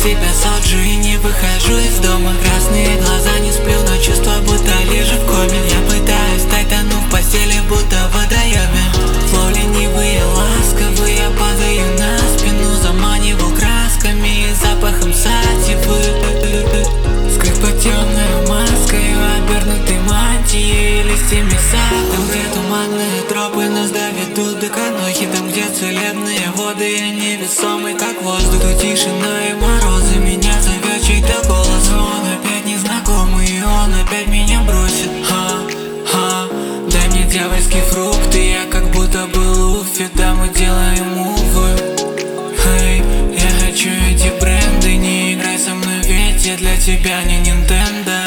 себя соджу и не выхожу из дома. Красные глаза, не сплю, но чувство, будто лежу в коме. Я пытаюсь стать, тону в постели, будто в водоеме. Флоу ленивые, ласковые, падаю на спину, заманивал красками и запахом сативы. Скрыт под темной маской, обернутый мантией, листьями сада. Там, где туманные тропы нас доведут до Канохи, там, где целебные воды, я невесомый, как воздух. Тут тишина и морозы, меня зовет чей-то голос. Но он опять незнакомый, и он опять меня бросит. Дай мне дьявольский фрукт, и я как будто был Уффи. Да, мы делаем мувы. Я хочу эти бренды, не играй со мной, ведь я для тебя не Nintendo.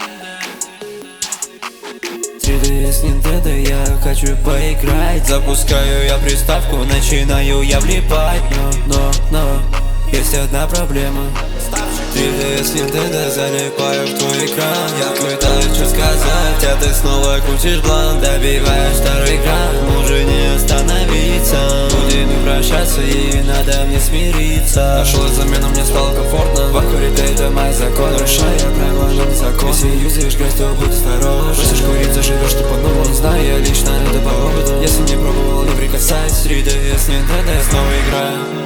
3DS Nintendo, я хочу поиграть. Запускаю я приставку, начинаю я влипать. Но есть одна проблема. 3DS Nintendo, залипаю в твой экран. Я пытаюсь что сказать, а ты снова крутишь бланк. Добиваешь второй экран, уже не остановиться. Будем прощаться и надо мне смириться. Нашел замену, мне стало комфортно. Вакурить это мой закон, нарушая правила, но не закон. Если юзаешь грязь, то будь осторожен. Бросишь курить, заживешь ты по-новому. Не знаю, я лично это по опыту. Если не пробовал, не прикасайся. 3DS Nintendo, я снова играю.